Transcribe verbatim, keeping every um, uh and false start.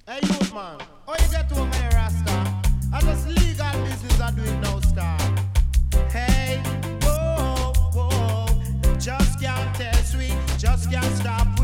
Hey, youth man, how you get over here, Rasta? I just legal business I do it now, Star. Hey, whoa, whoa, just can't test we, just can't stop